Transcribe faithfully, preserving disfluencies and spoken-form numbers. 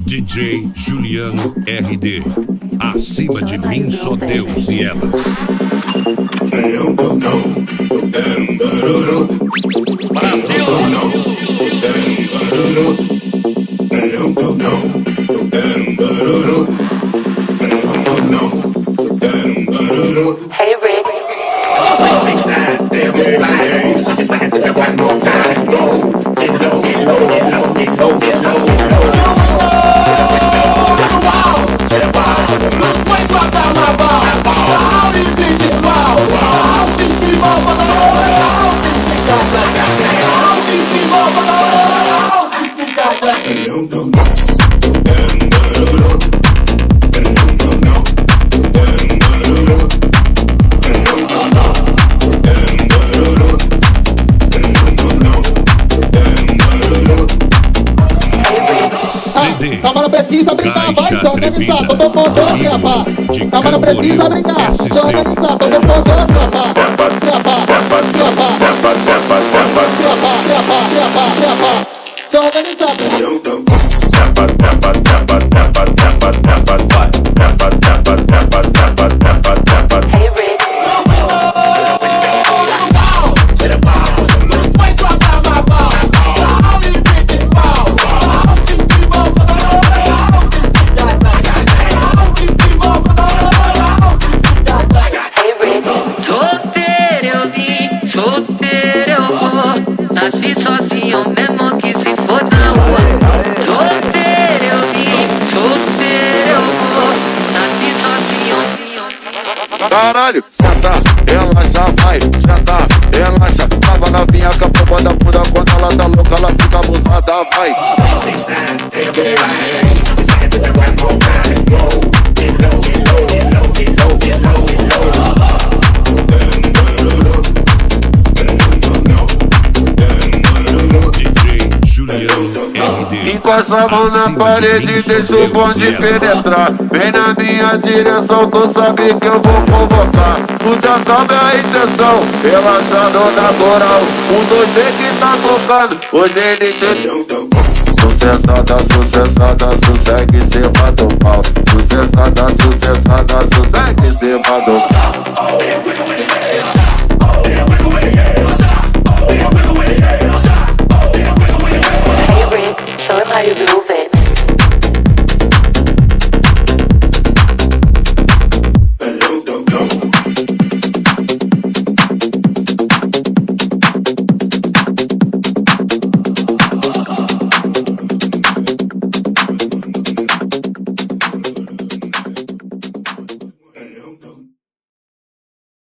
D J Juliano R D. Acima de mim só Deus e elas. Brasil! Hey Rick. six nine, damn it, like just like I took it one more time. Go, get low, get low, get low, get low, get low, get low. To the wall, to the wall. Look, wait, drop down my ball. How do you think it's wild? How do you keep up with the world? How do you keep up with the world? How do you keep up with the world? Calma, não precisa brincar, vai se organizar, todo mundo trepar. Calma, não precisa brincar, se organizar, todo mundo trepar. Trepar, trepar, trepar, trepar, trepar, trepar, trepar. Se organizar. Hey Rick. Nasci sozinho mesmo que se for na rua. Solteiro eu vim, solteiro eu vou. Nasci sozinho. Caralho, senta, relaxa, vai, senta, relaxa. Tava novinha com a pomba da puta, quando ela tá louca, ela fica abusada, vai. six nine, damn it, like just like I took it one more time. Go, get low, get low, get low, get low, get low, get low. Encosta a mão na parede e deixa o bonde penetrar. Vem na minha direção, tu sabe que eu vou convocar. Tu já sabe a intenção, relaxando na moral. Um, dois, três que tá tocando, hoje ele te... Sucessada, sucessada, sossegue em cima do pau. Sucessada, sucessada, sossegue em cima do pau.